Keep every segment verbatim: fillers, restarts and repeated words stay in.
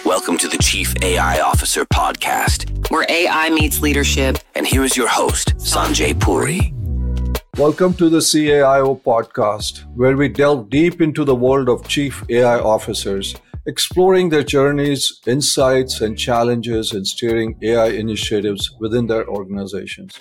Welcome to the Chief A I Officer Podcast, where A I meets leadership. And here is your host, Sanjay Puri. Welcome to the C A I O Podcast, where we delve deep into the world of Chief A I Officers, exploring their journeys, insights, and challenges in steering A I initiatives within their organizations.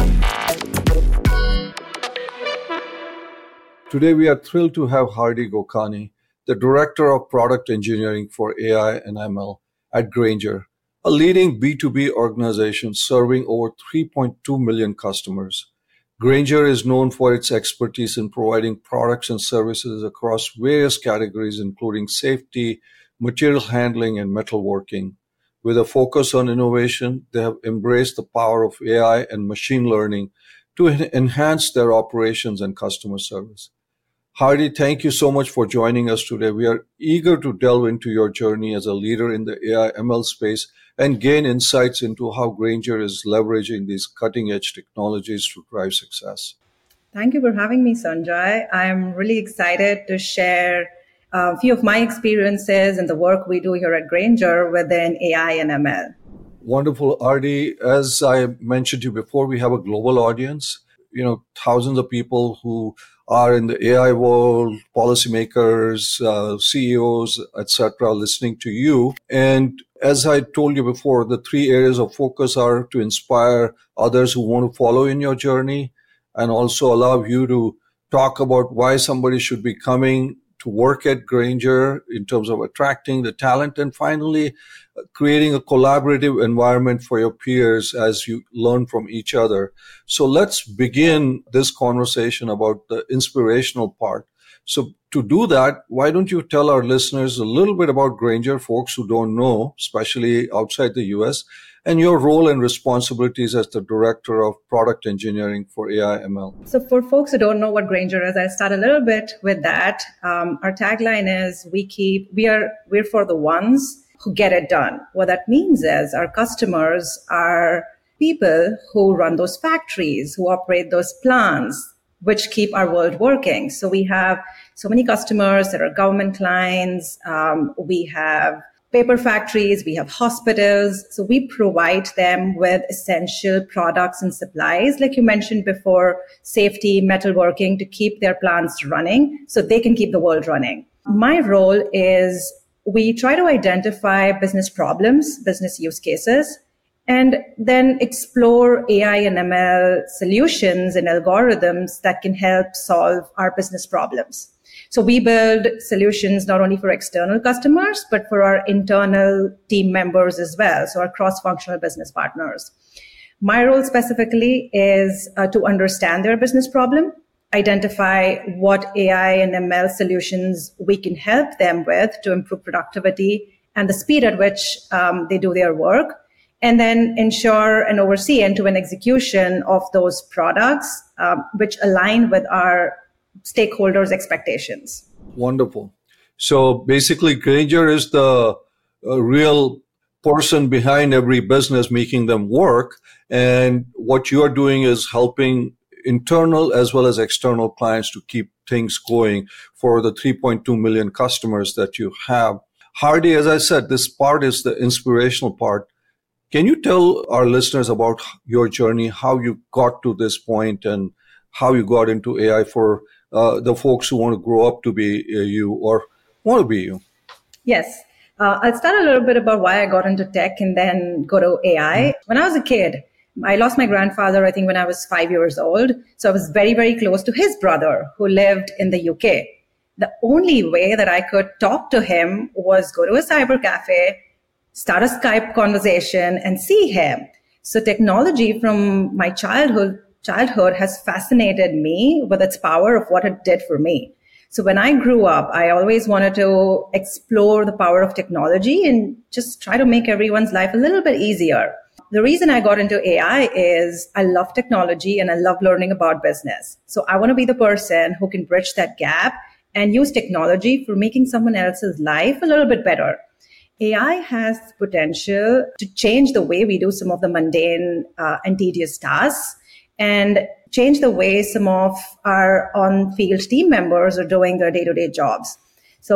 Today, we are thrilled to have Hardy Gokani, the Director of Product Engineering for A I and M L at Grainger, a leading B two B organization serving over three point two million customers. Grainger is known for its expertise in providing products and services across various categories, including safety, material handling, and metalworking. With a focus on innovation, they have embraced the power of A I and machine learning to enhance their operations and customer service. Hardy, thank you so much for joining us today. We are eager to delve into your journey as a leader in the A I M L space and gain insights into how Grainger is leveraging these cutting-edge technologies to drive success. Thank you for having me, Sanjay. I'm really excited to share a few of my experiences and the work we do here at Grainger within A I and M L. Wonderful, Hardy. As I mentioned to you before, we have a global audience, you know, thousands of people who are in the A I world, policymakers, uh, C E Os, et cetera, listening to you. And as I told you before, the three areas of focus are to inspire others who want to follow in your journey and also allow you to talk about why somebody should be coming to work at Grainger in terms of attracting the talent, and finally creating a collaborative environment for your peers as you learn from each other. So let's begin this conversation about the inspirational part. So to do that, why don't you tell our listeners a little bit about Grainger, folks who don't know, especially outside the U S, and your role and responsibilities as the Director of Product Engineering for A I M L. So for folks who don't know what Grainger is, I'll start a little bit with that. Um, our tagline is, we keep, we are, we're for the ones who get it done. What that means is our customers are people who run those factories, who operate those plants, which keep our world working. So we have so many customers that are government clients. Um, we have paper factories, we have hospitals. So we provide them with essential products and supplies, like you mentioned before, safety, metalworking, to keep their plants running so they can keep the world running. My role is we try to identify business problems, business use cases, and then explore A I and M L solutions and algorithms that can help solve our business problems. So we build solutions not only for external customers, but for our internal team members as well, so our cross-functional business partners. My role specifically is uh, to understand their business problem, identify what A I and M L solutions we can help them with to improve productivity and the speed at which um, they do their work, and then ensure and oversee end-to-end execution of those products, um, which align with our stakeholders' expectations. Wonderful. So basically, Grainger is the uh, real person behind every business, making them work. And what you're doing is helping internal as well as external clients to keep things going for the three point two million customers that you have. Hardy, as I said, this part is the inspirational part. Can you tell our listeners about your journey, how you got to this point and how you got into A I for uh, the folks who want to grow up to be uh, you or want to be you? Yes. Uh, I'll start a little bit about why I got into tech and then go to A I. Mm-hmm. When I was a kid, I lost my grandfather, I think, when I was five years old. So I was very, very close to his brother who lived in the U K. The only way that I could talk to him was go to a cyber cafe, start a Skype conversation, and see him. So technology from my childhood childhood has fascinated me with its power of what it did for me. So when I grew up, I always wanted to explore the power of technology and just try to make everyone's life a little bit easier. The reason I got into A I is I love technology and I love learning about business. So I want to be the person who can bridge that gap and use technology for making someone else's life a little bit better. A I has potential to change the way we do some of the mundane uh, and tedious tasks and change the way some of our on-field team members are doing their day-to-day jobs. So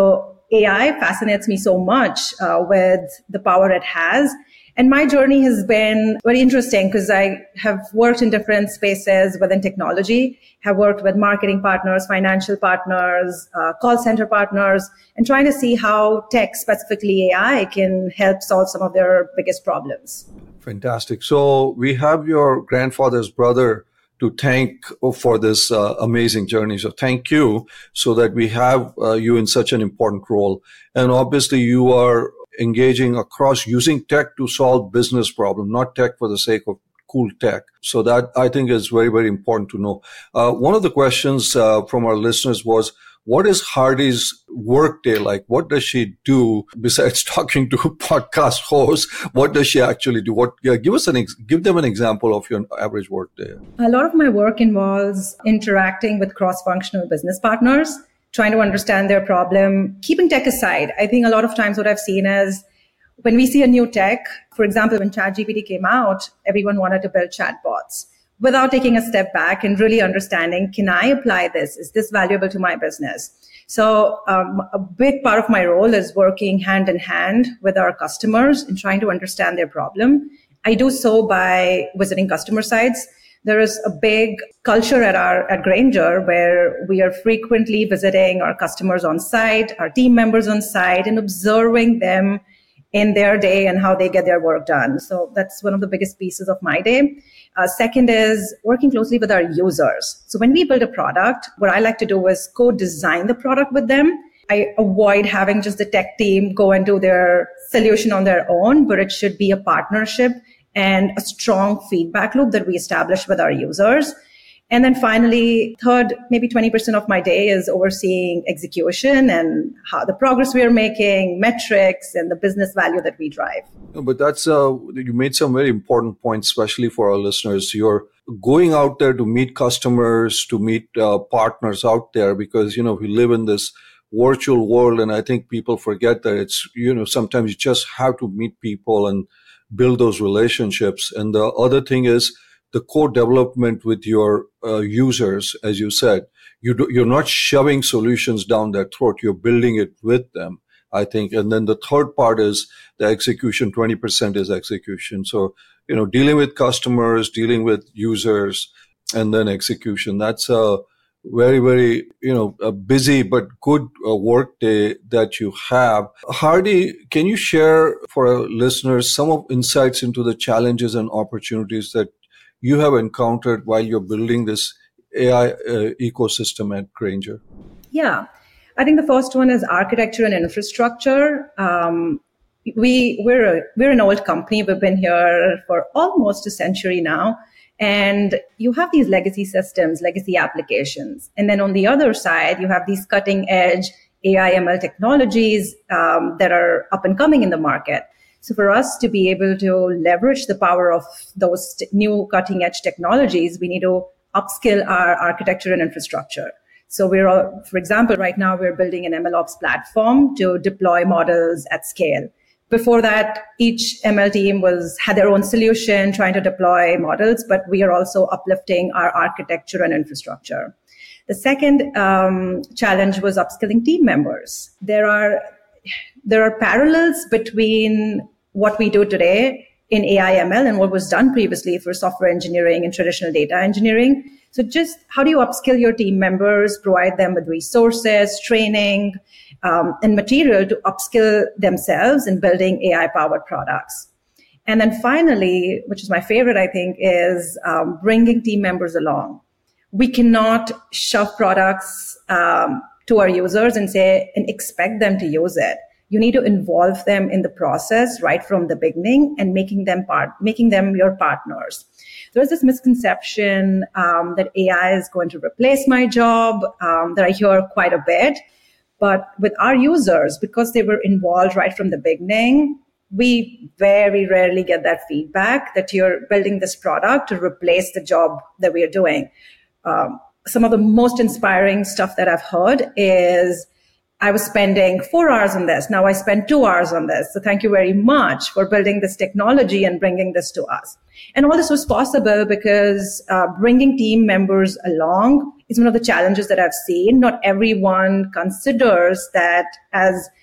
A I fascinates me so much uh, with the power it has. And my journey has been very interesting because I have worked in different spaces within technology, have worked with marketing partners, financial partners, uh, call center partners, and trying to see how tech, specifically A I, can help solve some of their biggest problems. Fantastic. So we have your grandfather's brother to thank for this uh, amazing journey. So thank you so that we have uh, you in such an important role. And obviously you are engaging across using tech to solve business problems, not tech for the sake of cool tech. So that I think is very, very important to know. Uh, one of the questions uh, from our listeners was, what is Hardy's workday like? What does she do besides talking to podcast hosts? What does she actually do? What yeah, give us an ex- give them an example of your average workday. A lot of my work involves interacting with cross-functional business partners, trying to understand their problem, keeping tech aside. I think a lot of times what I've seen is when we see a new tech, for example, when ChatGPT came out, everyone wanted to build chatbots without taking a step back and really understanding, can I apply this? Is this valuable to my business? So um, a big part of my role is working hand in hand with our customers and trying to understand their problem. I do so by visiting customer sites. There is a big culture at our at Grainger where we are frequently visiting our customers on site, our team members on site, and observing them in their day and how they get their work done. So that's one of the biggest pieces of my day. Uh, second is working closely with our users. So when we build a product, what I like to do is co-design the product with them. I avoid having just the tech team go and do their solution on their own, but it should be a partnership and a strong feedback loop that we establish with our users. And then finally, third, maybe twenty percent of my day is overseeing execution and how the progress we are making, metrics, and the business value that we drive. But that's, uh, you made some very important points, especially for our listeners. You're going out there to meet customers, to meet uh, partners out there, because, you know, we live in this virtual world. And I think people forget that it's, you know, sometimes you just have to meet people and build those relationships. And the other thing is, the co-development with your uh, users, as you said, you do, you're not shoving solutions down their throat. You're building it with them, I think. And then the third part is the execution. twenty percent is execution. So, you know, dealing with customers, dealing with users, and then execution. That's a very, very, you know, a busy but good uh, work day that you have. Hardy, can you share for our listeners some of insights into the challenges and opportunities that you have encountered while you're building this A I uh, ecosystem at Grainger? Yeah, I think the first one is architecture and infrastructure. Um, we, we're, a, we're an old company. We've been here for almost a century now. And you have these legacy systems, legacy applications. And then on the other side, you have these cutting edge A I M L technologies um, that are up and coming in the market. So for us to be able to leverage the power of those t- new cutting edge technologies, we need to upskill our architecture and infrastructure. So we're, all, for example, right now we're building an MLOps platform to deploy models at scale. Before that, each M L team was had their own solution trying to deploy models, but we are also uplifting our architecture and infrastructure. The second um, challenge was upskilling team members. There are There are parallels between what we do today in A I M L and what was done previously for software engineering and traditional data engineering. So just how do you upskill your team members, provide them with resources, training, um, and material to upskill themselves in building A I-powered products? And then finally, which is my favorite, I think, is um, bringing team members along. We cannot shove products um, to our users and say, and expect them to use it. You need to involve them in the process right from the beginning and making them part, making them your partners. There's this misconception um, that A I is going to replace my job um, that I hear quite a bit. But with our users, because they were involved right from the beginning, we very rarely get that feedback that you're building this product to replace the job that we are doing. Um, some of the most inspiring stuff that I've heard is, I was spending four hours on this. Now I spend two hours on this. So thank you very much for building this technology and bringing this to us. And all this was possible because uh, bringing team members along is one of the challenges that I've seen. Not everyone considers that as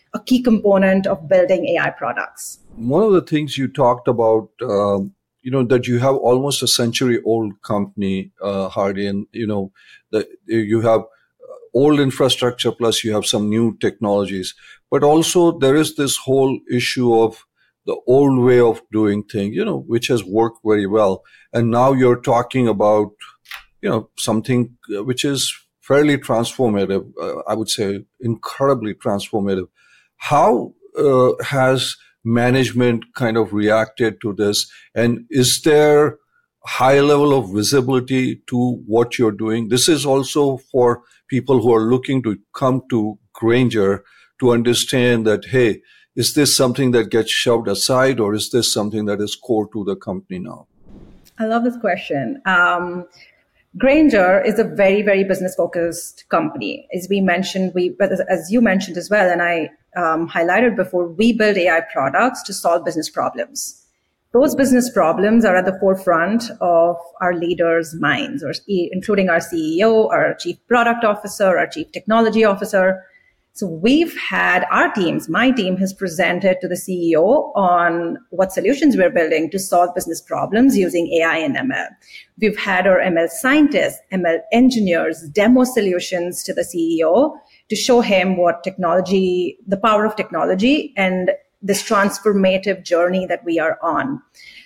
a key component of building A I products. One of the things you talked about, um, you know, that you have almost a century old company, uh, Hardy, and, you know, that you have old infrastructure plus you have some new technologies. But also there is this whole issue of the old way of doing things, you know, which has worked very well. And now you're talking about, you know, something which is fairly transformative, uh, I would say incredibly transformative. How uh, has management kind of reacted to this? And is there high level of visibility to what you're doing? This is also for people who are looking to come to Grainger to understand that, hey, is this something that gets shoved aside, or is this something that is core to the company now? I love this question. Um, Grainger is a very, very business-focused company. As we mentioned, we, as you mentioned as well, and I um, highlighted before, we build A I products to solve business problems. Those business problems are at the forefront of our leaders' minds, or including our C E O, our chief product officer, our chief technology officer. So we've had our teams, my team has presented to the C E O on what solutions we're building to solve business problems using A I and M L. We've had our M L scientists, M L engineers demo solutions to the C E O to show him what technology, the power of technology and this transformative journey that we are on.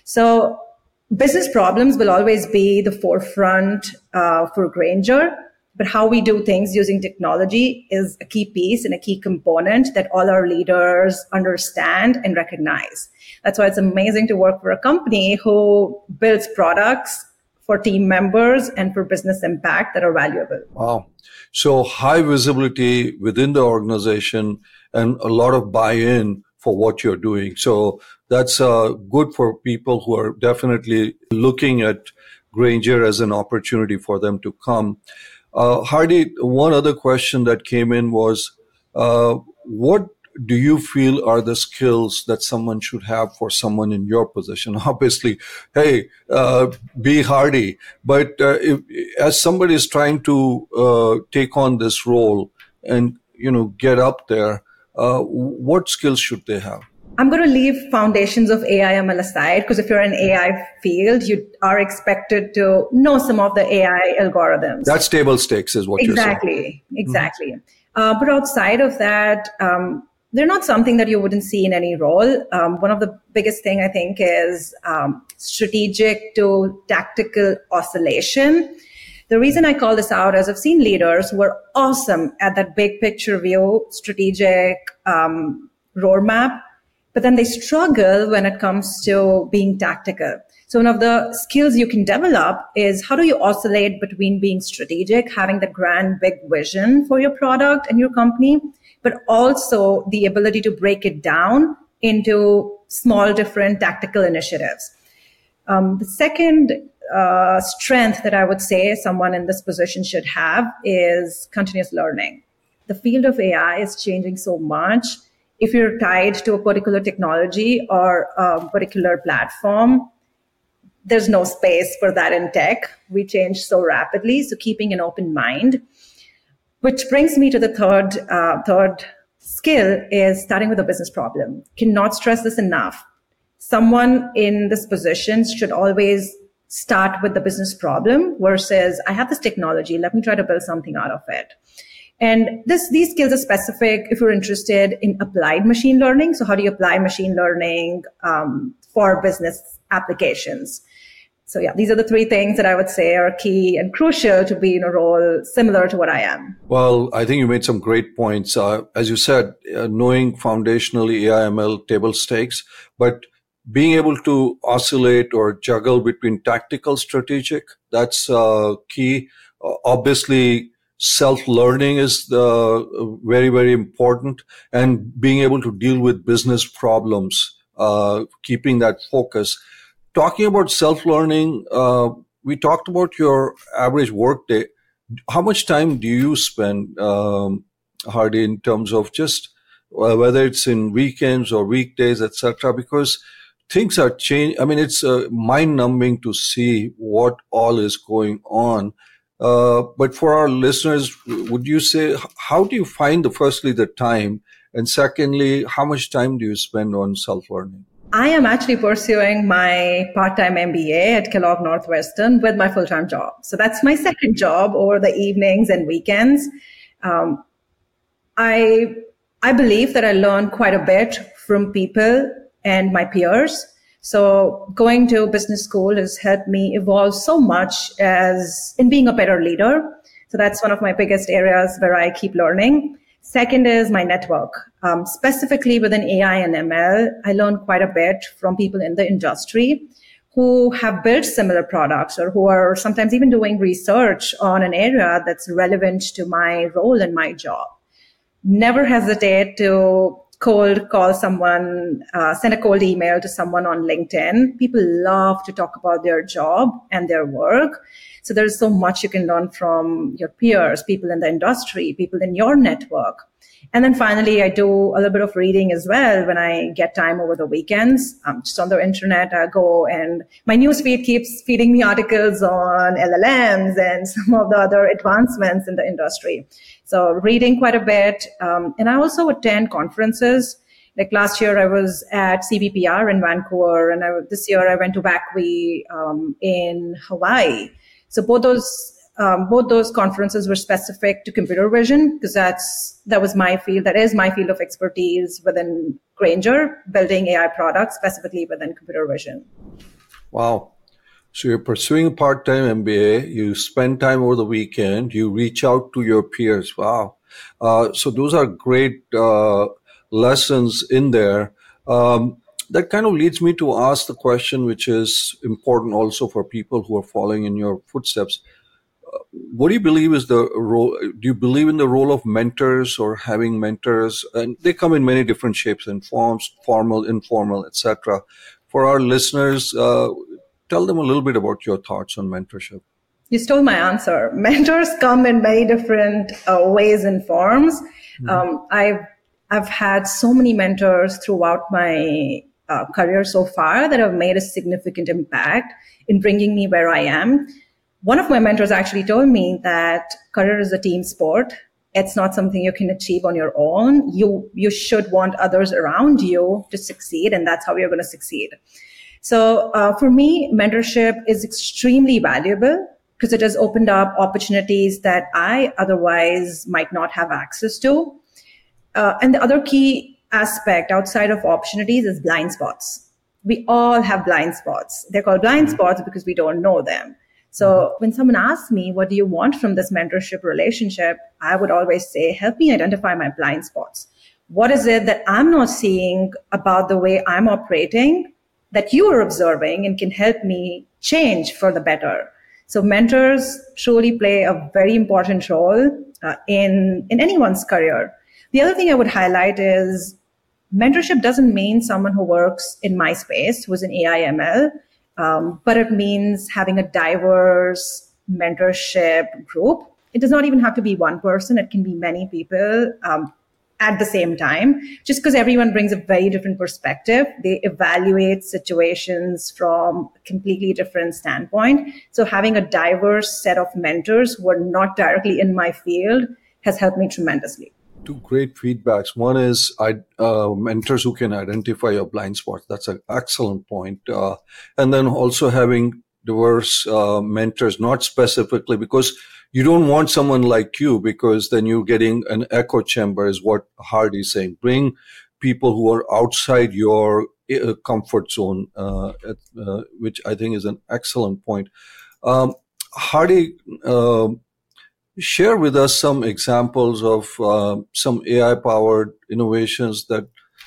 So business problems will always be the forefront uh, for Grainger. But how we do things using technology is a key piece and a key component that all our leaders understand and recognize. That's why it's amazing to work for a company who builds products for team members and for business impact that are valuable. Wow. So high visibility within the organization and a lot of buy-in for what you're doing. So that's uh, good for people who are definitely looking at Grainger as an opportunity for them to come. Uh, Hardy, one other question that came in was, uh, what do you feel are the skills that someone should have for someone in your position? Obviously, hey, uh, be Hardy. But uh, if, as somebody is trying to uh, take on this role and, you know, get up there, uh, what skills should they have? I'm going to leave foundations of A I M L aside, because if you're in A I field, you are expected to know some of the A I algorithms. That's table stakes is what exactly, you're saying. Exactly. Mm-hmm. Uh, but outside of that, um, they're not something that you wouldn't see in any role. Um, one of the biggest thing I think is um, strategic to tactical oscillation. The reason I call this out is I've seen leaders who are awesome at that big picture view, strategic um, roadmap, but then they struggle when it comes to being tactical. So one of the skills you can develop is how do you oscillate between being strategic, having the grand big vision for your product and your company, but also the ability to break it down into small, different tactical initiatives. Um, the second uh, strength that I would say someone in this position should have is continuous learning. The field of A I is changing so much. If you're tied to a particular technology or a particular platform, there's no space for that in tech. We change so rapidly. So keeping an open mind, which brings me to the third, uh, third skill is starting with a business problem. Cannot stress this enough. Someone in this position should always start with the business problem versus I have this technology. Let me try to build something out of it. And this, these skills are specific if you're interested in applied machine learning. So how do you apply machine learning um, for business applications? So yeah, these are the three things that I would say are key and crucial to be in a role similar to what I am. Well, I think you made some great points. Uh, as you said, uh, knowing foundationally A I M L table stakes, but being able to oscillate or juggle between tactical, strategic, that's uh, key. Uh, obviously, self-learning is the very, very important, and being able to deal with business problems, uh, keeping that focus. Talking about self-learning, uh, we talked about your average workday. How much time do you spend, um, Hardy, in terms of just uh, whether it's in weekends or weekdays, et cetera? Because things are changing. I mean, it's uh, mind-numbing to see what all is going on. Uh, but for our listeners, would you say, how do you find the, firstly, the time, And secondly, how much time do you spend on self-learning? I am actually pursuing my part-time M B A at Kellogg Northwestern with my full-time job. So that's my second job over the evenings and weekends. Um, I I believe that I learn quite a bit from people and my peers. So going to business school has helped me evolve so much as in being a better leader. So that's one of my biggest areas where I keep learning. Second is my network. Um, specifically within A I and M L, I learned quite a bit from people in the industry who have built similar products or who are sometimes even doing research on an area that's relevant to my role and my job. Never hesitate to cold call someone, uh, send a cold email to someone on LinkedIn. People love to talk about their job and their work. So there's so much you can learn from your peers, people in the industry, people in your network. And then finally, I do a little bit of reading as well when I get time over the weekends. Um, just on the internet, I go and my newsfeed keeps feeding me articles on L L Ms and some of the other advancements in the industry. So reading quite a bit. Um, and I also attend conferences. Like last year, I was at C B P R in Vancouver, and I, this year I went to W A C V um, in Hawaii. So both those um, both those conferences were specific to computer vision because that's that was my field. That is my field of expertise within Grainger, building A I products specifically within computer vision. Wow. So you're pursuing a part-time M B A. You spend time over the weekend. You reach out to your peers. Wow. Uh, so those are great uh, lessons in there. Um, that kind of leads me to ask the question, which is important also for people who are following in your footsteps. Uh, what do you believe is the role? Do you believe in the role of mentors or having mentors? And they come in many different shapes and forms, formal, informal, et cetera. For our listeners, uh, tell them a little bit about your thoughts on mentorship. You stole my answer. Mentors come in many different uh, ways and forms. Mm-hmm. Um, I've I've had so many mentors throughout my uh, career so far that have made a significant impact in bringing me where I am. One of my mentors actually told me that career is a team sport. It's not something you can achieve on your own. You you should want others around you to succeed, and that's how you're going to succeed. So uh, for me, mentorship is extremely valuable because it has opened up opportunities that I otherwise might not have access to. Uh, and the other key aspect outside of opportunities is blind spots. We all have blind spots. They're called blind spots because we don't know them. So when someone asks me, what do you want from this mentorship relationship? I would always say, help me identify my blind spots. What is it that I'm not seeing about the way I'm operating that you are observing and can help me change for the better? So mentors truly play a very important role uh, in, in anyone's career. The other thing I would highlight is mentorship doesn't mean someone who works in my space, who's in A I M L, um, but it means having a diverse mentorship group. It does not even have to be one person. It can be many people um, at the same time, just because everyone brings a very different perspective. They evaluate situations from a completely different standpoint. So having a diverse set of mentors who are not directly in my field has helped me tremendously. Two great feedbacks. One is I, uh, mentors who can identify your blind spots. That's an excellent point. Uh, and then also having diverse uh, mentors, not specifically because you don't want someone like you, because then you're getting an echo chamber is what Hardy is saying. Bring people who are outside your uh, comfort zone, uh, uh, which I think is an excellent point. Um, Hardy, uh, share with us some examples of uh, some A I-powered innovations that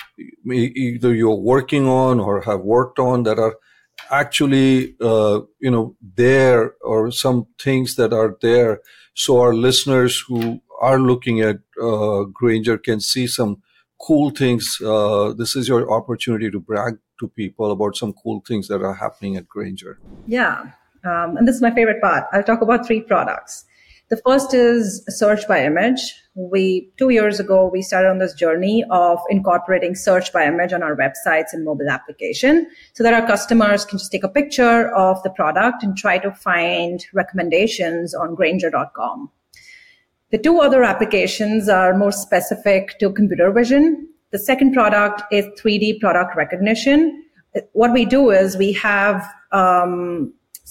either you're working on or have worked on that are actually, uh, you know, there, or some things that are there. So our listeners who are looking at uh, Grainger can see some cool things. Uh, this is your opportunity to brag to people about some cool things that are happening at Grainger. Yeah. Um, and this is my favorite part. I'll talk about three products. The first is search by image. We, two years ago, we started on this journey of incorporating search by image on our websites and mobile application so that our customers can just take a picture of the product and try to find recommendations on Grainger dot com. The two other applications are more specific to computer vision. The second product is three D product recognition. What we do is we have um,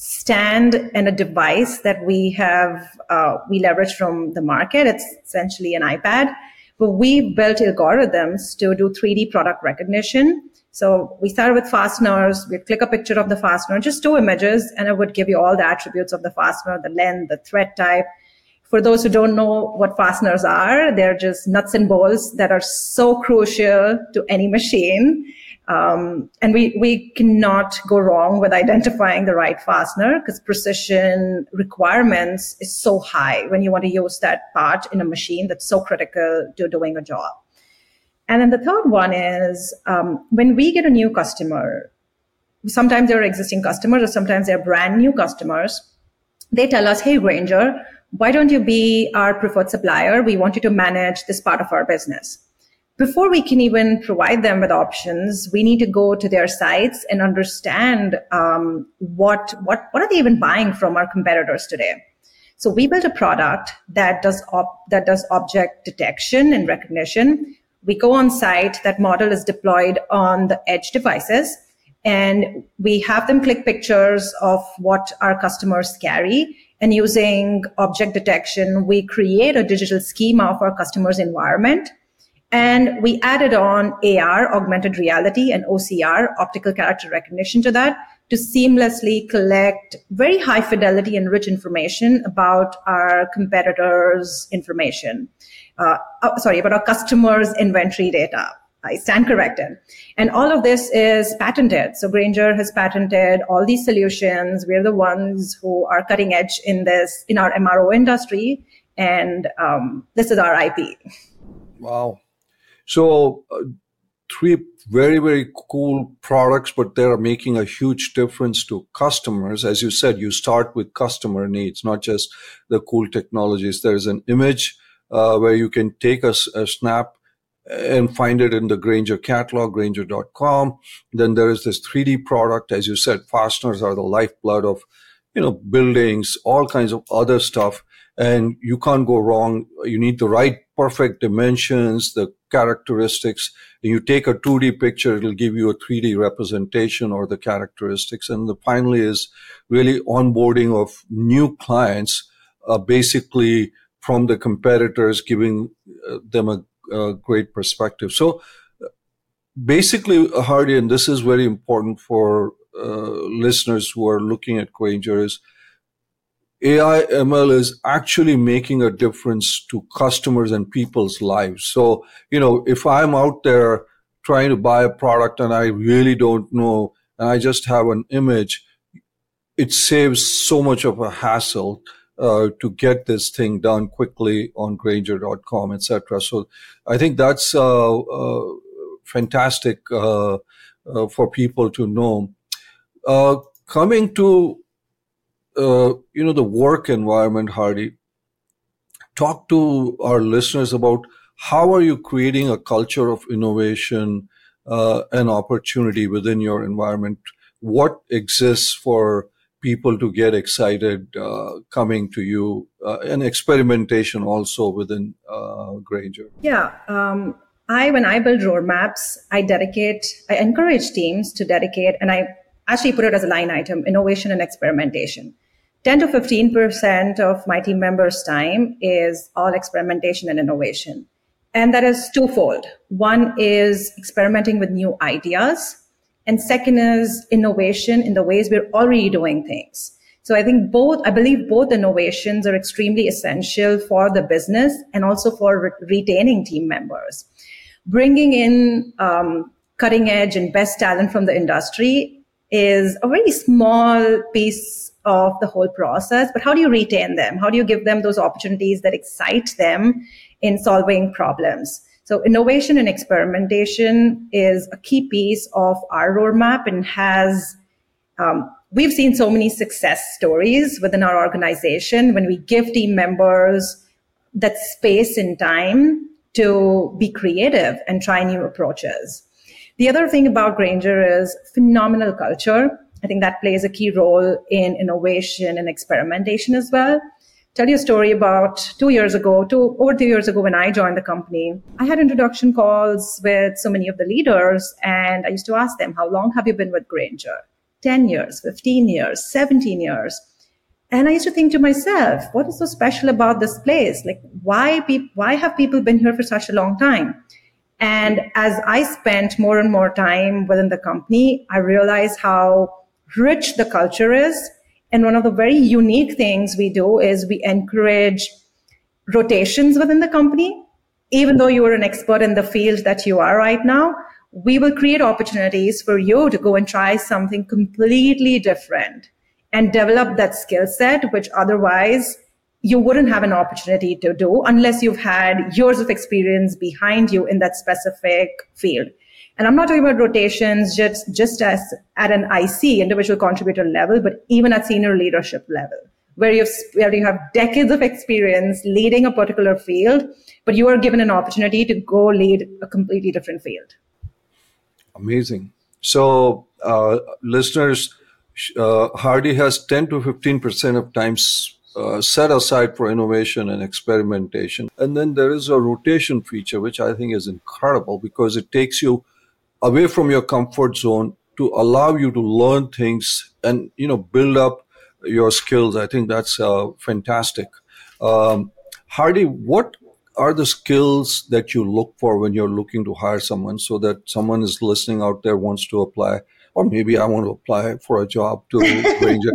stand and a device that we have, uh, we leverage from the market. It's essentially an iPad, but we built algorithms to do three D product recognition. So we started with fasteners. We'd click a picture of the fastener, just two images, and it would give you all the attributes of the fastener, the length, the thread type. For those who don't know what fasteners are, they're just nuts and bolts that are so crucial to any machine. Um, and we, we cannot go wrong with identifying the right fastener because precision requirements is so high when you want to use that part in a machine that's so critical to doing a job. And then the third one is um, when we get a new customer, sometimes they're existing customers or sometimes they're brand new customers. They tell us, hey, Grainger, why don't you be our preferred supplier? We want you to manage this part of our business. Before we can even provide them with options, we need to go to their sites and understand um, what, what, what are they even buying from our competitors today. So we built a product that does op- that does object detection and recognition. We go on site, that model is deployed on the edge devices, and we have them click pictures of what our customers carry. And using object detection, we create a digital schema of our customer's environment. And we added on A R, augmented reality, and O C R, optical character recognition, to that to seamlessly collect very high fidelity and rich information about our competitors' information. Uh, oh, sorry, about our customers' inventory data. I stand corrected. And all of this is patented. So Grainger has patented all these solutions. We're the ones who are cutting edge in this, in our M R O industry. And um, this is our I P. Wow. So uh, three very, very cool products, but they're making a huge difference to customers. As you said, you start with customer needs, not just the cool technologies. There's an image uh, where you can take a, a snap and find it in the Grainger catalog, Grainger dot com. Then there is this three D product. As you said, fasteners are the lifeblood of, you know, buildings, all kinds of other stuff. And you can't go wrong. You need the right perfect dimensions, the characteristics. And you take a two D picture, it'll give you a three D representation or the characteristics. And the finally is really onboarding of new clients, uh, basically from the competitors, giving uh, them a Uh, great perspective. So basically, Hardy, and this is very important for uh, listeners who are looking at Grainger, is A I M L is actually making a difference to customers and people's lives. So, you know, if I'm out there trying to buy a product and I really don't know, and I just have an image, it saves so much of a hassle Uh, to get this thing done quickly on Grainger dot com, et cetera. So I think that's uh, uh, fantastic uh, uh, for people to know. Uh, coming to, uh, you know, the work environment, Hardy, talk to our listeners about how are you creating a culture of innovation uh, and opportunity within your environment? What exists for people to get excited uh, coming to you, uh, and experimentation also within uh, Grainger? Yeah, um, I when I build roadmaps, I dedicate, I encourage teams to dedicate, and I actually put it as a line item: innovation and experimentation. ten to fifteen percent of my team members' time is all experimentation and innovation, and that is twofold. One is experimenting with new ideas. And second is innovation in the ways we're already doing things. So I think both, I believe both innovations are extremely essential for the business and also for re- retaining team members. Bringing in um, cutting edge and best talent from the industry is a very small piece of the whole process, but how do you retain them? How do you give them those opportunities that excite them in solving problems? So innovation and experimentation is a key piece of our roadmap and has, um, we've seen so many success stories within our organization when we give team members that space and time to be creative and try new approaches. The other thing about Grainger is phenomenal culture. I think that plays a key role in innovation and experimentation as well. tell you a story about two years ago, two over two years ago when I joined the company. I had introduction calls with so many of the leaders, and I used to ask them, how long have you been with Grainger? ten years, fifteen years, seventeen years. And I used to think to myself, what is so special about this place? Like, why, pe- why have people been here for such a long time? And as I spent more and more time within the company, I realized how rich the culture is. And one of the very unique things we do is we encourage rotations within the company. Even though you are an expert in the field that you are right now, we will create opportunities for you to go and try something completely different and develop that skill set, which otherwise you wouldn't have an opportunity to do unless you've had years of experience behind you in that specific field. And I'm not talking about rotations just, just as at an I C, individual contributor level, but even at senior leadership level, where, you've, where you have decades of experience leading a particular field, but you are given an opportunity to go lead a completely different field. Amazing. So, uh, listeners, uh, Hardy has ten to fifteen percent of times uh, set aside for innovation and experimentation. And then there is a rotation feature, which I think is incredible because it takes you away from your comfort zone to allow you to learn things and, you know, build up your skills. I think that's uh, fantastic. Um, Hardy, what are the skills that you look for when you're looking to hire someone so that someone is listening out there, wants to apply, or maybe I want to apply for a job to Grainger?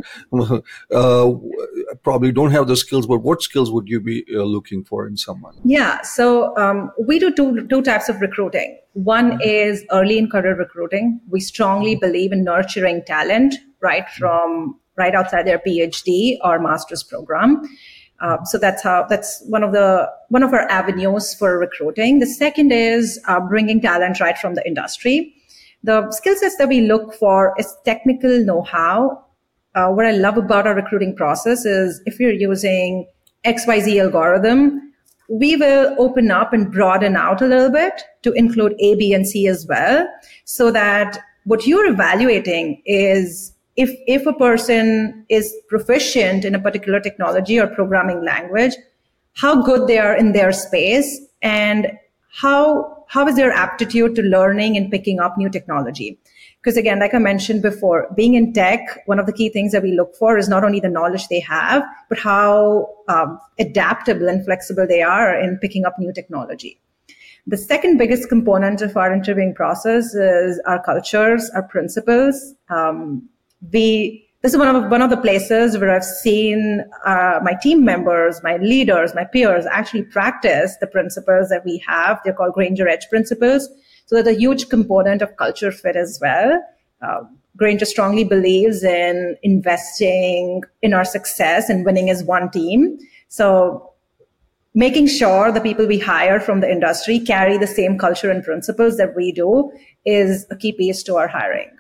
uh, probably don't have the skills, but what skills would you be uh, looking for in someone? Yeah, so um, we do two, two types of recruiting. One mm-hmm. is early in career recruiting. We strongly believe in nurturing talent right from right outside their PhD or master's program. Uh, so that's how, that's one of the, one of our avenues for recruiting. The second is uh, bringing talent right from the industry. The skill sets that we look for is technical know-how. Uh, what I love about our recruiting process is if you're using X Y Z algorithm, we will open up and broaden out a little bit to include A, B, and C as well, so that what you're evaluating is If if a person is proficient in a particular technology or programming language, how good they are in their space and how how is their aptitude to learning and picking up new technology. Because again, like I mentioned before, being in tech, one of the key things that we look for is not only the knowledge they have, but how um, adaptable and flexible they are in picking up new technology. The second biggest component of our interviewing process is our cultures, our principles. Um, We, this is one of one of the places where I've seen uh, my team members, my leaders, my peers actually practice the principles that we have. They're called Grainger Edge principles. So there's a huge component of culture fit as well. Uh, Grainger strongly believes in investing in our success and winning as one team. So making sure the people we hire from the industry carry the same culture and principles that we do is a key piece to our hiring.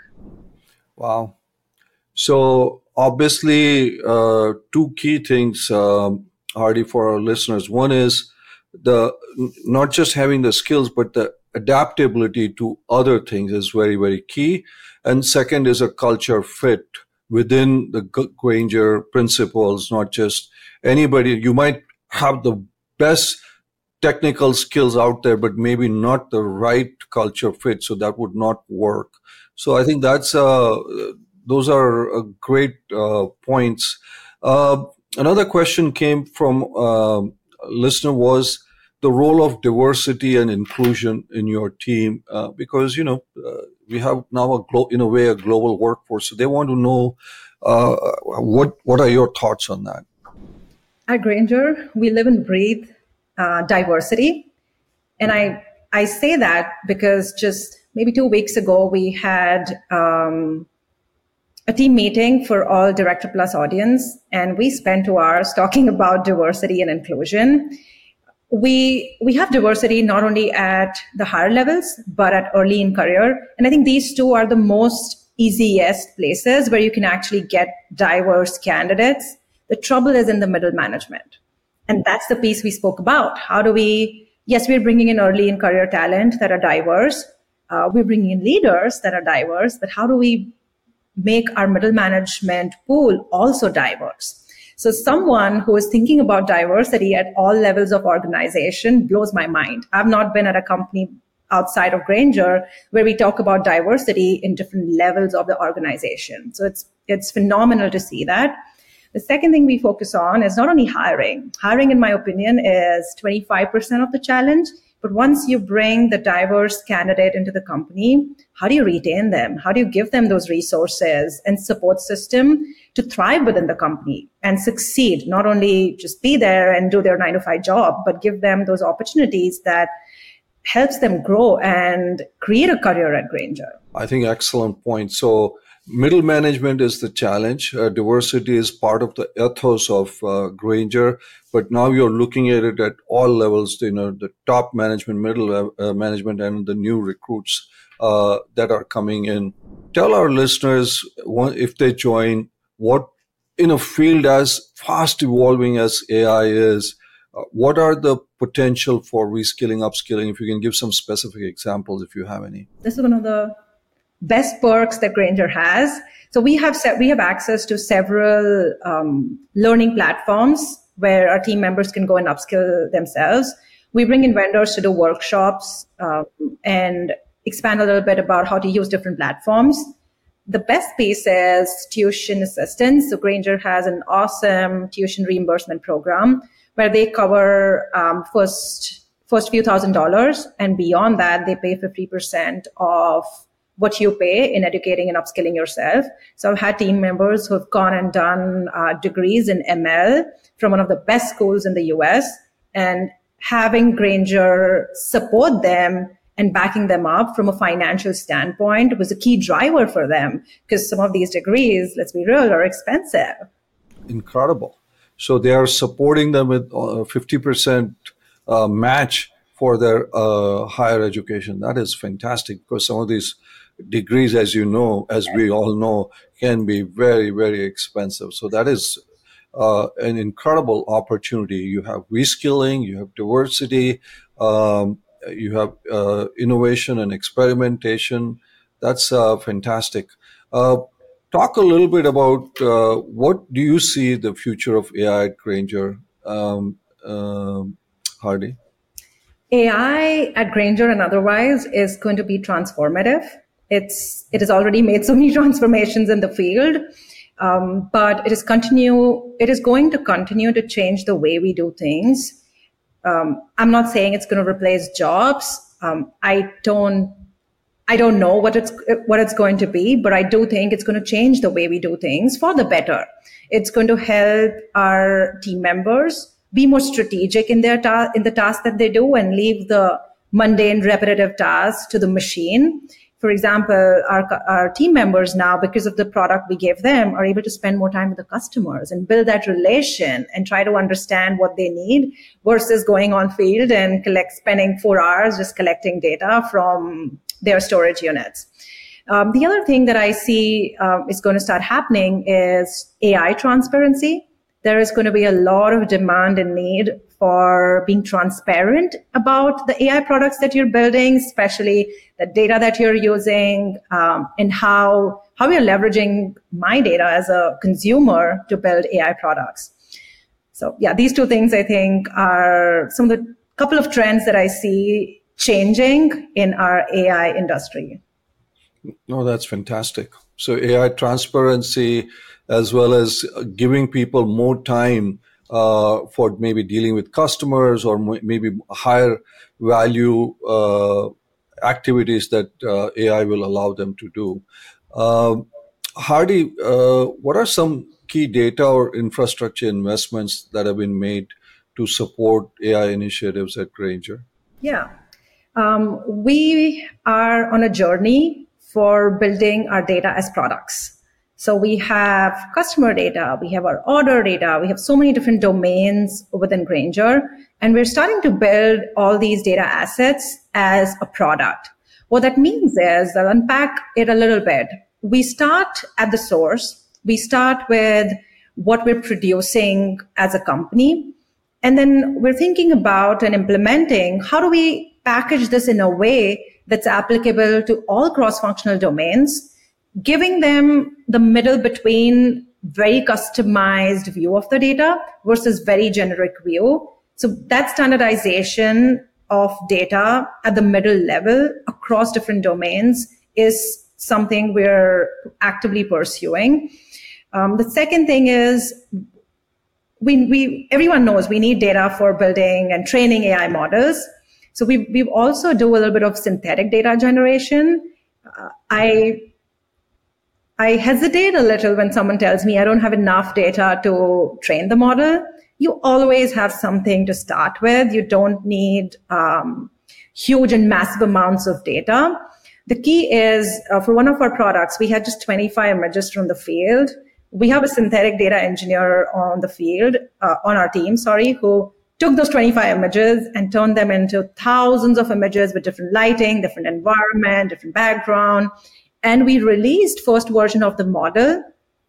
Wow. So obviously, uh, two key things, um, Hardy, for our listeners. One is the not just having the skills, but the adaptability to other things is very, very key. And second is a culture fit within the Grainger principles, not just anybody. You might have the best technical skills out there, but maybe not the right culture fit. So that would not work. So I think that's uh Those are uh, great uh, points. Uh, another question came from uh, a listener was the role of diversity and inclusion in your team, uh, because, you know, uh, we have now, a glo- in a way, a global workforce. So they want to know uh, what what are your thoughts on that? At Grainger, we live and breathe uh, diversity. And I, I say that because just maybe two weeks ago, we had um, a team meeting for all Director Plus audience, and we spent two hours talking about diversity and inclusion. We we have diversity not only at the higher levels, but at early in career. And I think these two are the most easiest places where you can actually get diverse candidates. The trouble is in the middle management. And that's the piece we spoke about. How do we, yes, we're bringing in early in career talent that are diverse. Uh, we're bringing in leaders that are diverse, but how do we make our middle management pool also diverse? So someone who is thinking about diversity at all levels of organization blows my mind. I've not been at a company outside of Grainger where we talk about diversity in different levels of the organization. So it's it's phenomenal to see that. The second thing we focus on is not only hiring. Hiring, in my opinion, is twenty-five percent of the challenge. But once you bring the diverse candidate into the company, how do you retain them? How do you give them those resources and support system to thrive within the company and succeed? Not only just be there and do their nine to five job, but give them those opportunities that helps them grow and create a career at Grainger. I think excellent point. So middle management is the challenge. Uh, diversity is part of the ethos of uh, Grainger, but now you're looking at it at all levels, you know, the top management, middle uh, management, and the new recruits uh, that are coming in. Tell our listeners, if they join, what in a field as fast evolving as A I is, uh, what are the potential for reskilling, upskilling? If you can give some specific examples, if you have any. This is one of the best perks that Grainger has. So we have se- we have access to several um, learning platforms where our team members can go and upskill themselves. We bring in vendors to do workshops uh, and expand a little bit about how to use different platforms. The best piece is tuition assistance. So Grainger has an awesome tuition reimbursement program where they cover um, first first few thousand dollars, and beyond that, they pay fifty percent of what you pay in educating and upskilling yourself. So I've had team members who have gone and done uh, degrees in M L from one of the best schools in the U S, and having Grainger support them and backing them up from a financial standpoint was a key driver for them, because some of these degrees, let's be real, are expensive. Incredible. So they are supporting them with uh, fifty percent uh, match for their uh, higher education. That is fantastic, because some of these degrees, as you know, as we all know, can be very, very expensive. So that is uh, an incredible opportunity. You have reskilling, you have diversity, um, you have uh, innovation and experimentation. That's uh, fantastic. Uh, talk a little bit about uh, what do you see the future of A I at Grainger, um, uh, Hardy? A I at Grainger and otherwise is going to be transformative. It's it has already made so many transformations in the field, um, but it is continue. It is going to continue to change the way we do things. Um, I'm not saying it's going to replace jobs. Um, I don't. I don't know what it's what it's going to be, but I do think it's going to change the way we do things for the better. It's going to help our team members be more strategic in their ta- in the task that they do, and leave the mundane, repetitive tasks to the machine. For example, our, our team members now, because of the product we gave them, are able to spend more time with the customers and build that relation and try to understand what they need, versus going on field and collect, spending four hours just collecting data from their storage units. Um, the other thing that I see um, is going to start happening is A I transparency. There is going to be a lot of demand and need for being transparent about the A I products that you're building, especially the data that you're using, um, and how how you're leveraging my data as a consumer to build A I products. So yeah, these two things I think are some of the couple of trends that I see changing in our A I industry. No, that's fantastic. So A I transparency, as well as giving people more time uh, for maybe dealing with customers, or maybe higher value uh, activities that uh, A I will allow them to do. Uh, Hardy, uh, what are some key data or infrastructure investments that have been made to support A I initiatives at Grainger? Yeah, um, we are on a journey for building our data as products. So we have customer data, we have our order data, we have so many different domains within Grainger, and we're starting to build all these data assets as a product. What that means is, I'll unpack it a little bit. We start at the source. We start with what we're producing as a company, and then we're thinking about and implementing how do we package this in a way that's applicable to all cross-functional domains, giving them the middle between very customized view of the data versus very generic view. So that standardization of data at the middle level across different domains is something we're actively pursuing. Um, the second thing is we, we everyone knows we need data for building and training A I models. So we we also do a little bit of synthetic data generation. Uh, I I hesitate a little when someone tells me I don't have enough data to train the model. You always have something to start with. You don't need um, huge and massive amounts of data. The key is uh, for one of our products, we had just twenty-five images from the field. We have a synthetic data engineer on the field, uh, on our team, sorry, who took those twenty-five images and turned them into thousands of images with different lighting, different environment, different background. And we released first version of the model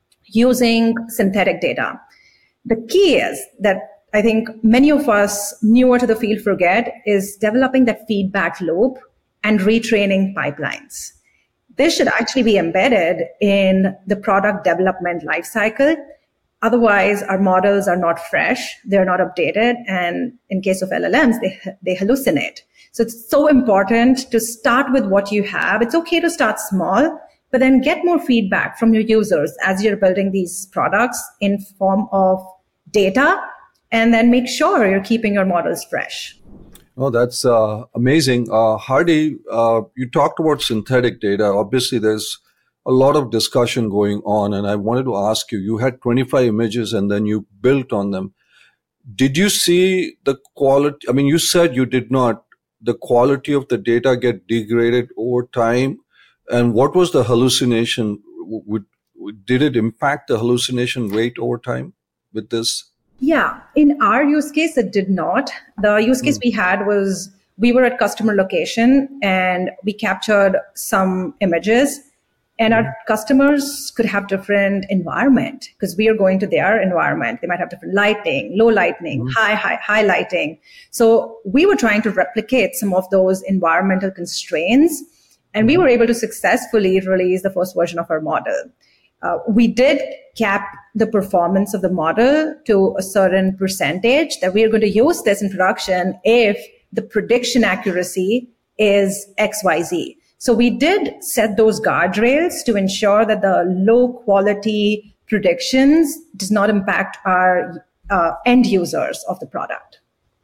using synthetic data. The key is that I think many of us newer to the field forget is developing that feedback loop and retraining pipelines. This should actually be embedded in the product development lifecycle. Otherwise, our models are not fresh, they're not updated, and in case of L L Ms, they, they hallucinate. So it's so important to start with what you have. It's okay to start small, but then get more feedback from your users as you're building these products in form of data, and then make sure you're keeping your models fresh. Oh, that's uh, amazing. Uh, Hardy, uh, you talked about synthetic data. Obviously, there's a lot of discussion going on, and I wanted to ask you, you had twenty-five images and then you built on them. Did you see the quality? I mean, you said you did not. The quality of the data get degraded over time? And what was the hallucination? Would, did it impact the hallucination rate over time with this? Yeah, in our use case, it did not. The use case mm. we had was we were at customer location and we captured some images, and our customers could have different environment because we are going to their environment. They might have different lighting, low lighting, mm. high, high, high lighting. So we were trying to replicate some of those environmental constraints, and we were able to successfully release the first version of our model. Uh, we did cap the performance of the model to a certain percentage that we are going to use this in production if the prediction accuracy is X Y Z. So we did set those guardrails to ensure that the low quality predictions does not impact our uh, end users of the product.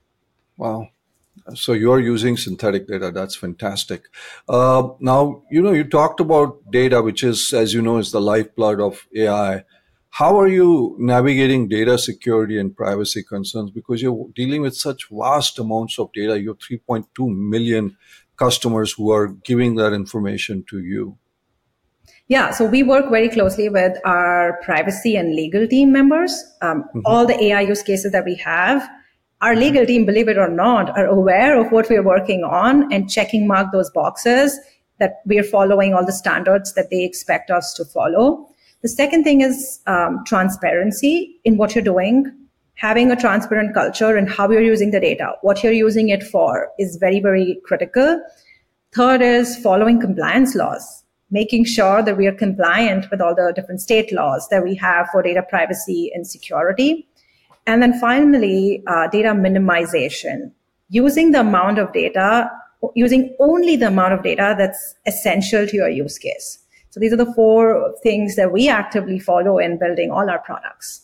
Wow. So you're using synthetic data. That's fantastic. Uh, now, you know, you talked about data, which is, as you know, is the lifeblood of A I. How are you navigating data security and privacy concerns? Because you're dealing with such vast amounts of data. You have three point two million customers who are giving that information to you. Yeah, so we work very closely with our privacy and legal team members. Um, mm-hmm. All the A I use cases that we have, our legal team, believe it or not, are aware of what we're working on and checking mark those boxes that we're following all the standards that they expect us to follow. The second thing is um, transparency in what you're doing. Having a transparent culture and how you're using the data, what you're using it for is very, very critical. Third is following compliance laws, making sure that we are compliant with all the different state laws that we have for data privacy and security. And then finally, uh, data minimization, using the amount of data, using only the amount of data that's essential to your use case. So these are the four things that we actively follow in building all our products.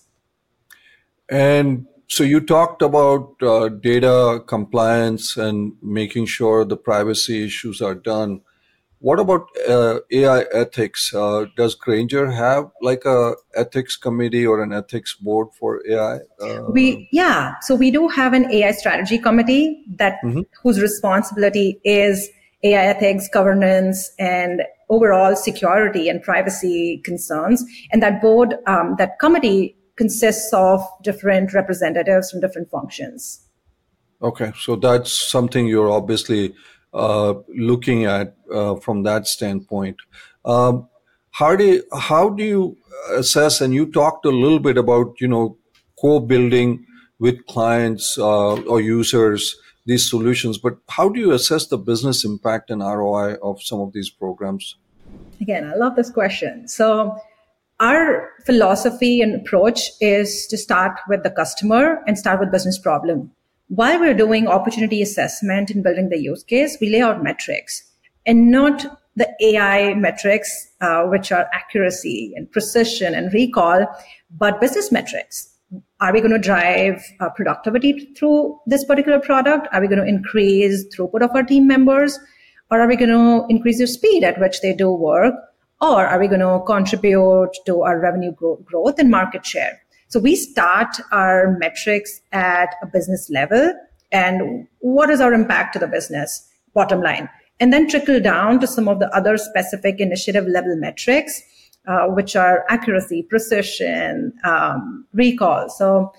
And so you talked about uh, data compliance and making sure the privacy issues are done. What about uh, A I ethics? Uh, does Grainger have like a ethics committee or an ethics board for A I? Uh, we yeah, so we do have an A I strategy committee that mm-hmm. whose responsibility is A I ethics, governance, and overall security and privacy concerns. And that board, um, that committee consists of different representatives from different functions. Okay, so that's something you're obviously uh, looking at uh, from that standpoint. Um, Hardy, how do you assess, and you talked a little bit about, you know, co-building with clients uh, or users these solutions, but how do you assess the business impact and R O I of some of these programs? Again, I love this question. So our philosophy and approach is to start with the customer and start with business problem. While we're doing opportunity assessment and building the use case, we lay out metrics and not the A I metrics, uh, which are accuracy and precision and recall, but business metrics. Are we going to drive uh, productivity through this particular product? Are we going to increase throughput of our team members? Or are we going to increase the speed at which they do work? Or are we going to contribute to our revenue grow- growth and market share? So we start our metrics at a business level and what is our impact to the business, bottom line, and then trickle down to some of the other specific initiative level metrics, uh, which are accuracy, precision, um, recall. So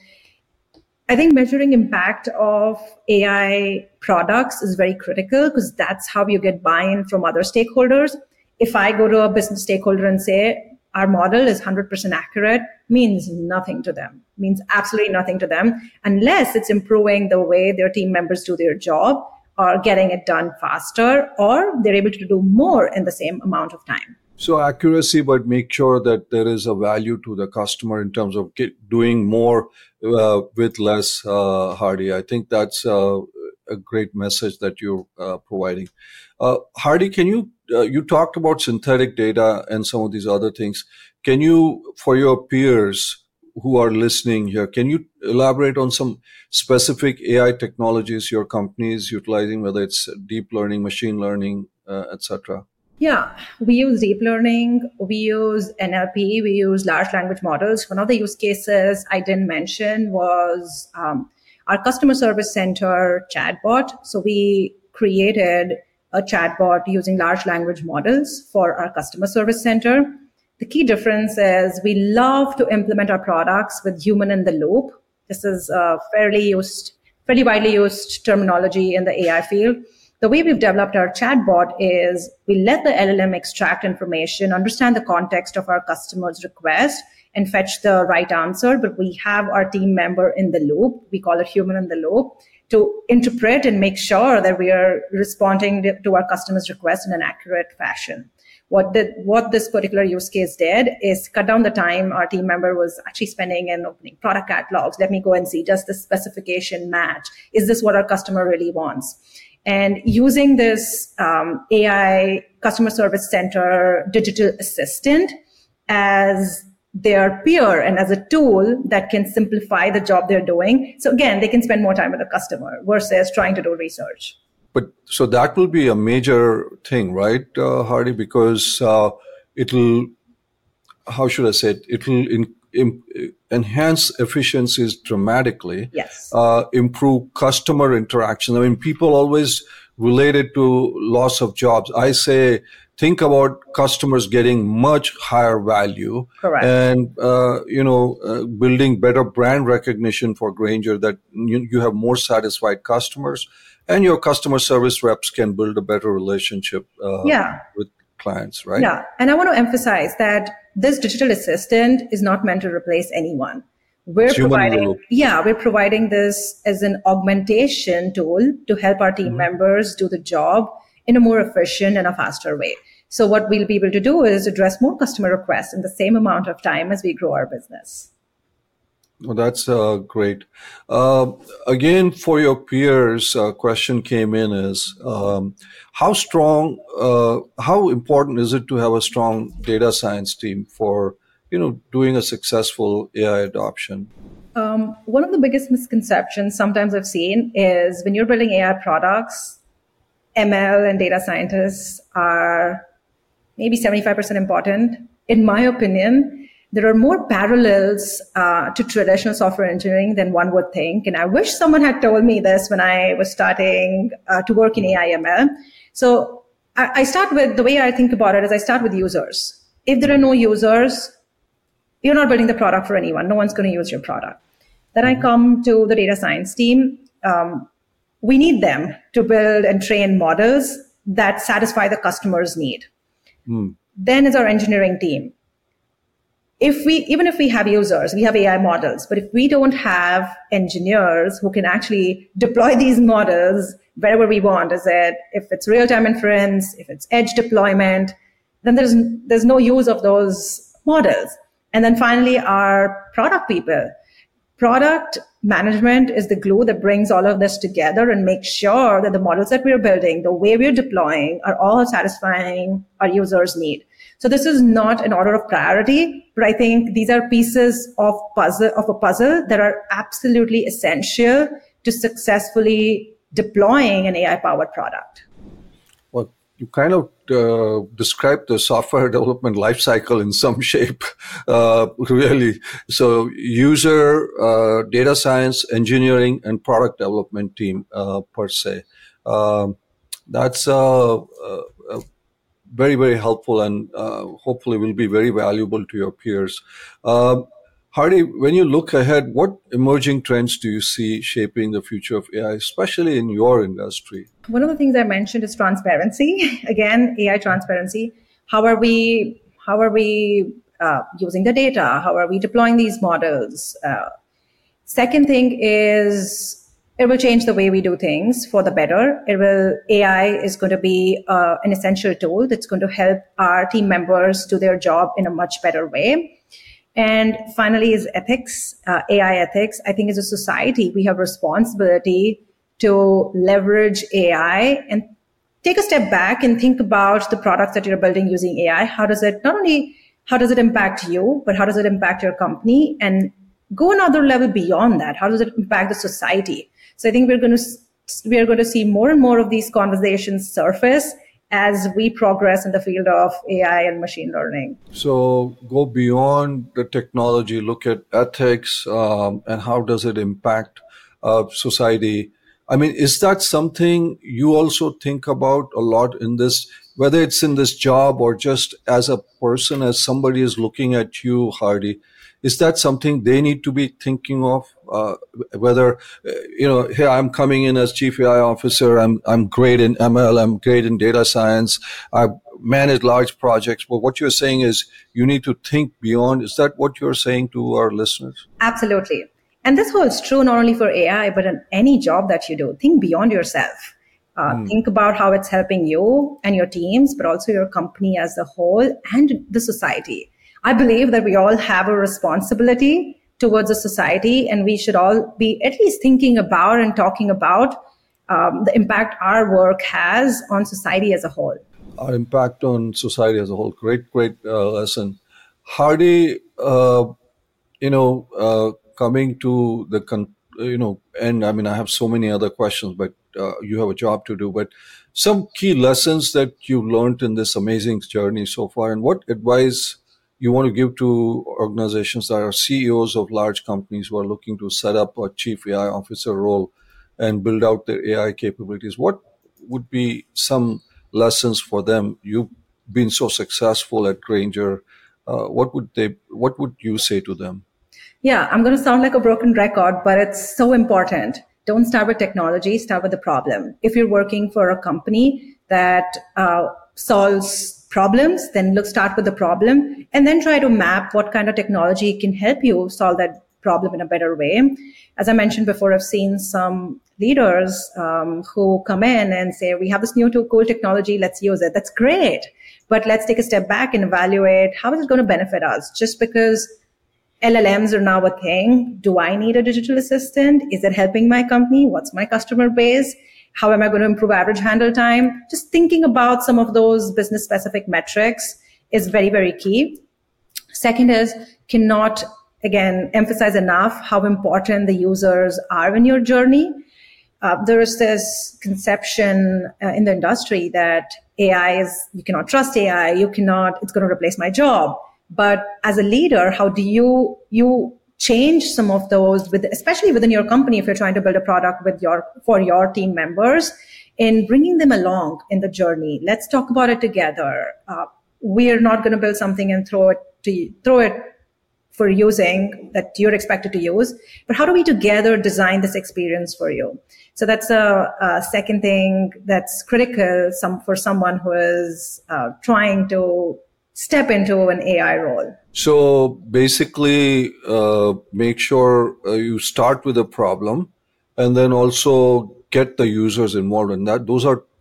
I think measuring impact of A I products is very critical because that's how you get buy-in from other stakeholders. If I go to a business stakeholder and say, our model is one hundred percent accurate, means nothing to them, means absolutely nothing to them, unless it's improving the way their team members do their job or getting it done faster, or they're able to do more in the same amount of time. So accuracy, but make sure that there is a value to the customer in terms of get, doing more uh, with less, uh, Hardy. I think that's uh, a great message that you're uh, providing. Uh, Hardy, can you, uh, you talked about synthetic data and some of these other things. Can you, for your peers who are listening here, can you elaborate on some specific A I technologies your company is utilizing, whether it's deep learning, machine learning, uh, et cetera? Yeah, we use deep learning, we use N L P, we use large language models. One of the use cases I didn't mention was um, our customer service center chatbot. So we created a chatbot using large language models for our customer service center. The key difference is we love to implement our products with human in the loop. This is a fairly used, fairly widely used terminology in the A I field. The way we've developed our chatbot is we let the L L M extract information, understand the context of our customer's request, and fetch the right answer. But we have our team member in the loop. We call it human in the loop to interpret and make sure that we are responding to our customer's request in an accurate fashion. What did, what this particular use case did is cut down the time our team member was actually spending in opening product catalogs. Let me go and see, does the specification match? Is this what our customer really wants? And using this um, A I customer service center digital assistant as their peer and as a tool that can simplify the job they're doing. So again, they can spend more time with the customer versus trying to do research. But so that will be a major thing, right, uh, Hardy? Because uh, it'll, how should I say it? It'll in, in, enhance efficiencies dramatically. Yes. Uh, improve customer interaction. I mean, people always relate it to loss of jobs. I say, think about customers getting much higher value. Correct. And, uh, you know, uh, building better brand recognition for Grainger, that you, you have more satisfied customers. And your customer service reps can build a better relationship uh, yeah. with clients, right? Yeah. And I want to emphasize that this digital assistant is not meant to replace anyone. We're It's providing, yeah, we're providing this as an augmentation tool to help our team mm-hmm. members do the job in a more efficient and a faster way. So what we'll be able to do is address more customer requests in the same amount of time as we grow our business. Well, that's uh, great. Uh, again, for your peers, a uh, question came in is, um, how strong, uh, how important is it to have a strong data science team for, you know, doing a successful A I adoption? Um, one of the biggest misconceptions sometimes I've seen is when you're building A I products, M L and data scientists are maybe seventy-five percent important. In my opinion, there are more parallels uh, to traditional software engineering than one would think. And I wish someone had told me this when I was starting uh, to work in A I M L. So I, I start with, the way I think about it is I start with users. If there are no users, you're not building the product for anyone. No one's going to use your product. Then I come to the data science team. Um, we need them to build and train models that satisfy the customer's need. Mm. Then is our engineering team. If we, even if we have users, we have A I models, but if we don't have engineers who can actually deploy these models wherever we want, is it, if it's real-time inference, if it's edge deployment, then there's, there's no use of those models. And then finally, our product people. Product management is the glue that brings all of this together and makes sure that the models that we're building, the way we're deploying, are all satisfying our users' need. So this is not an order of priority, but I think these are pieces of puzzle of a puzzle that are absolutely essential to successfully deploying an A I-powered product. Well, you kind of uh, described the software development lifecycle in some shape, uh, really. So user, uh, data science, engineering, and product development team uh, per se. Um, that's uh, uh, uh, very, very helpful and uh, hopefully will be very valuable to your peers. Um, Hardy, when you look ahead, what emerging trends do you see shaping the future of A I, especially in your industry? One of the things I mentioned is transparency. Again, A I transparency. How are we, how are we uh, using the data? How are we deploying these models? Uh, second thing is it will change the way we do things for the better. It will, A I is going to be uh, an essential tool that's going to help our team members do their job in a much better way. And finally is ethics, uh, A I ethics. I think as a society, we have responsibility to leverage A I and take a step back and think about the products that you're building using A I. How does it, not only how does it impact you, but how does it impact your company? And go another level beyond that. How does it impact the society? So I think we're going to, we're going to see more and more of these conversations surface as we progress in the field of A I and machine learning. So go beyond the technology, look at ethics, um, and how does it impact uh, society. I mean, is that something you also think about a lot in this, whether it's in this job or just as a person, as somebody is looking at you, Hardy? Is that something they need to be thinking of? Uh, whether, you know, here I'm coming in as chief A I officer. I'm, I'm great in M L. I'm great in data science. I've managed large projects. But what you're saying is you need to think beyond. Is that what you're saying to our listeners? Absolutely. And this holds true not only for A I, but in any job that you do. Think beyond yourself. Uh, mm. Think about how it's helping you and your teams, but also your company as a whole and the society. I believe that we all have a responsibility towards a society, and we should all be at least thinking about and talking about um, the impact our work has on society as a whole. Our impact on society as a whole. Great, great uh, lesson. Hardy, uh, you know, uh, coming to the, con- you know, and I mean, I have so many other questions, but uh, you have a job to do, but some key lessons that you learned in this amazing journey so far, and what advice you want to give to organizations that are C E Os of large companies who are looking to set up a chief A I officer role and build out their A I capabilities? What would be some lessons for them? You've been so successful at Grainger. Uh, what would they? What would you say to them? Yeah, I'm going to sound like a broken record, but it's so important. Don't start with technology, start with the problem. If you're working for a company that uh, solves problems, then look, start with the problem and then try to map what kind of technology can help you solve that problem in a better way. As I mentioned before, I've seen some leaders um, who come in and say, we have this new tool, cool technology, let's use it. That's great. But let's take a step back and evaluate how is it going to benefit us? Just because L L Ms are now a thing, do I need a digital assistant? Is it helping my company? What's my customer base? How am I going to improve average handle time? Just thinking about some of those business specific metrics is very, very key. Second is cannot, again, emphasize enough how important the users are in your journey. Uh, there is this conception uh, in the industry that A I is, you cannot trust A I, you cannot, it's going to replace my job. But as a leader, how do you, you change some of those, with, especially within your company, if you're trying to build a product with your, for your team members, in bringing them along in the journey? Let's talk about it together. Uh, we're not going to build something and throw it to, throw it for using that you're expected to use, but how do we together design this experience for you? So that's a, a second thing that's critical some, for someone who is uh, trying to step into an A I role. So basically, uh, make sure uh, you start with a problem and then also get the users involved in that. Those are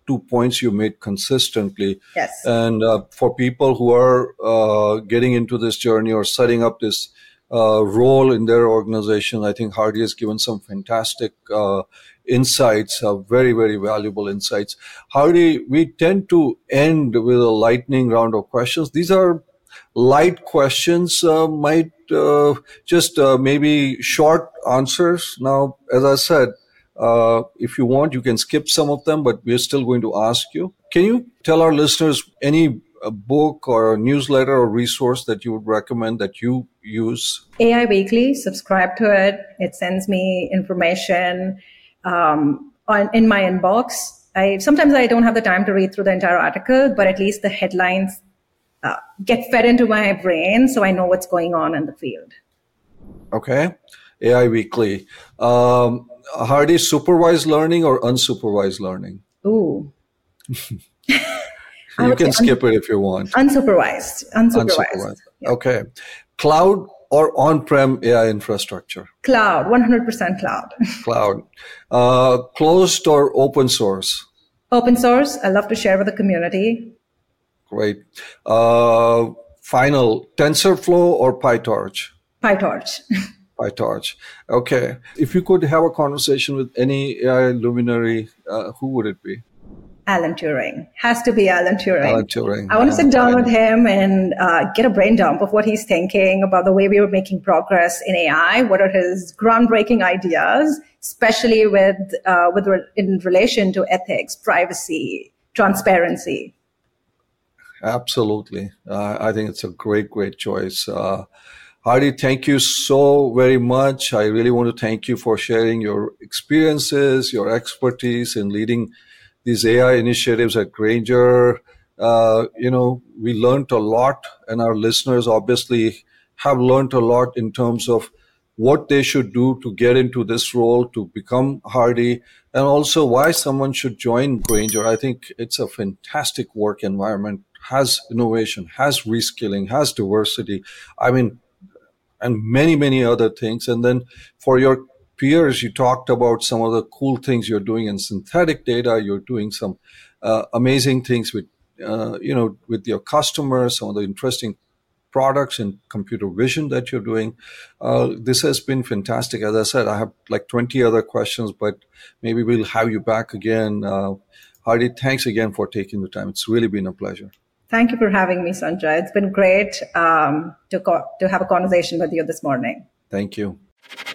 two points you made consistently. Yes. And uh, for people who are uh, getting into this journey or setting up this uh, role in their organization, I think Hardy has given some fantastic uh, insights, uh, very, very valuable insights. Hardy, we tend to end with a lightning round of questions. These are light questions, uh, might uh, just uh, maybe short answers. Now, as I said, uh, if you want, you can skip some of them, but we're still going to ask you. Can you tell our listeners any a book or a newsletter or resource that you would recommend that you use? A I Weekly, subscribe to it. It sends me information um, on in my inbox. I sometimes I don't have the time to read through the entire article, but at least the headlines uh, get fed into my brain, so I know what's going on in the field. Okay. A I Weekly. Um, Hardy, supervised learning or unsupervised learning? Ooh. You can skip it if you want. Unsupervised. Unsupervised. Unsupervised. Yeah. Okay. Cloud or on-prem A I infrastructure? Cloud. one hundred percent cloud. Cloud. Uh, closed or open source? Open source. I love to share with the community. Great. Uh, final. TensorFlow or PyTorch? PyTorch. PyTorch. Okay. If you could have a conversation with any A I luminary, uh, who would it be? Alan Turing. Has to be Alan Turing. Alan Turing. I want to uh, sit down with him and uh, get a brain dump of what he's thinking about the way we were making progress in A I. What are his groundbreaking ideas, especially with uh, with re- in relation to ethics, privacy, transparency. Absolutely. Uh, I think it's a great, great choice. Uh, Hardy, thank you so very much. I really want to thank you for sharing your experiences, your expertise in leading these A I initiatives at Grainger. Uh, you know, we learned a lot, and our listeners obviously have learned a lot in terms of what they should do to get into this role, to become Hardy, and also why someone should join Grainger. I think it's a fantastic work environment, has innovation, has reskilling, has diversity. I mean, and many, many other things. And then for your peers, you talked about some of the cool things you're doing in synthetic data. You're doing some uh, amazing things with, uh, you know, with your customers, some of the interesting products in computer vision that you're doing. Uh, this has been fantastic. As I said, I have like twenty other questions, but maybe we'll have you back again. Uh, Hardy, thanks again for taking the time. It's really been a pleasure. Thank you for having me, Sanjay. It's been great um, to co- to have a conversation with you this morning. Thank you.